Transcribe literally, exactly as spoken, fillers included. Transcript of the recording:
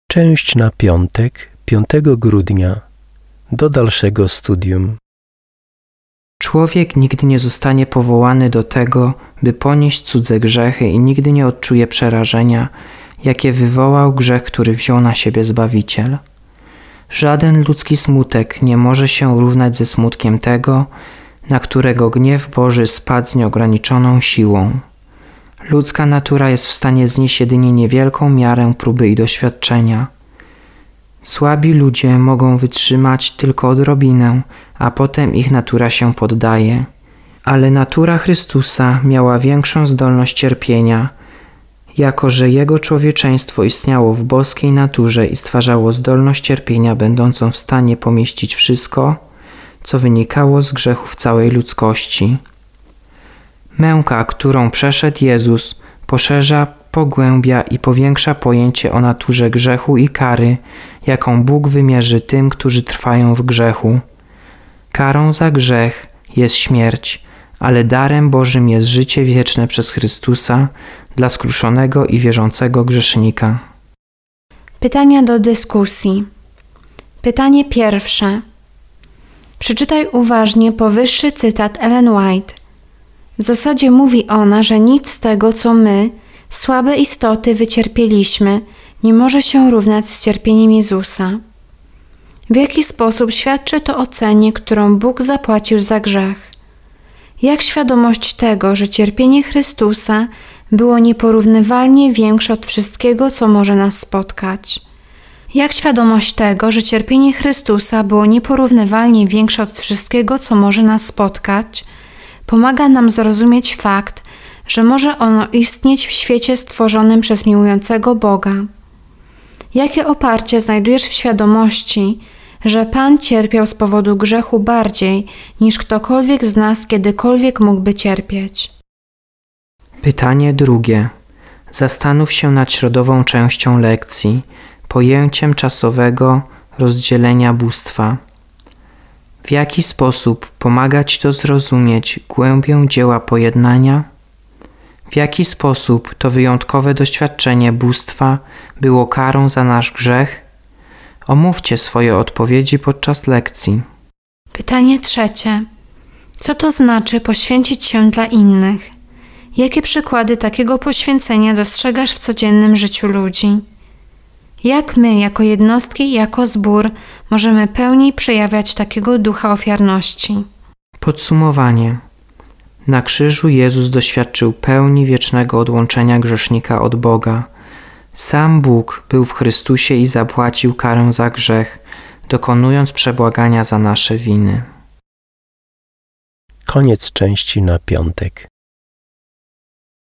Część na piątek, piątego grudnia, do dalszego studium. Człowiek nigdy nie zostanie powołany do tego, by ponieść cudze grzechy i nigdy nie odczuje przerażenia, jakie wywołał grzech, który wziął na siebie Zbawiciel. Żaden ludzki smutek nie może się równać ze smutkiem tego, na którego gniew Boży spadł z nieograniczoną siłą. Ludzka natura jest w stanie znieść jedynie niewielką miarę próby i doświadczenia. Słabi ludzie mogą wytrzymać tylko odrobinę, a potem ich natura się poddaje. Ale natura Chrystusa miała większą zdolność cierpienia, jako że Jego człowieczeństwo istniało w boskiej naturze i stwarzało zdolność cierpienia będącą w stanie pomieścić wszystko, co wynikało z grzechów całej ludzkości. Męka, którą przeszedł Jezus, poszerza, pogłębia i powiększa pojęcie o naturze grzechu i kary, jaką Bóg wymierzy tym, którzy trwają w grzechu. Karą za grzech jest śmierć, ale darem Bożym jest życie wieczne przez Chrystusa dla skruszonego i wierzącego grzesznika. Pytania do dyskusji. Pytanie pierwsze. Przeczytaj uważnie powyższy cytat Ellen White. W zasadzie mówi ona, że nic z tego, co my, słabe istoty, wycierpieliśmy, nie może się równać z cierpieniem Jezusa. W jaki sposób świadczy to o cenie, którą Bóg zapłacił za grzech? Jak świadomość tego, że cierpienie Chrystusa było nieporównywalnie większe od wszystkiego, co może nas spotkać? Jak świadomość tego, że cierpienie Chrystusa było nieporównywalnie większe od wszystkiego, co może nas spotkać, pomaga nam zrozumieć fakt, że może ono istnieć w świecie stworzonym przez miłującego Boga. Jakie oparcie znajdujesz w świadomości, że Pan cierpiał z powodu grzechu bardziej, niż ktokolwiek z nas kiedykolwiek mógłby cierpieć? Pytanie drugie. Zastanów się nad środową częścią lekcji, pojęciem czasowego rozdzielenia bóstwa. W jaki sposób pomaga Ci to zrozumieć głębię dzieła pojednania? W jaki sposób to wyjątkowe doświadczenie bóstwa było karą za nasz grzech? Omówcie swoje odpowiedzi podczas lekcji. Pytanie trzecie. Co to znaczy poświęcić się dla innych? Jakie przykłady takiego poświęcenia dostrzegasz w codziennym życiu ludzi? Jak my, jako jednostki i jako zbór, możemy pełniej przejawiać takiego ducha ofiarności? Podsumowanie. Na krzyżu Jezus doświadczył pełni wiecznego odłączenia grzesznika od Boga. Sam Bóg był w Chrystusie i zapłacił karę za grzech, dokonując przebłagania za nasze winy. Koniec części na piątek.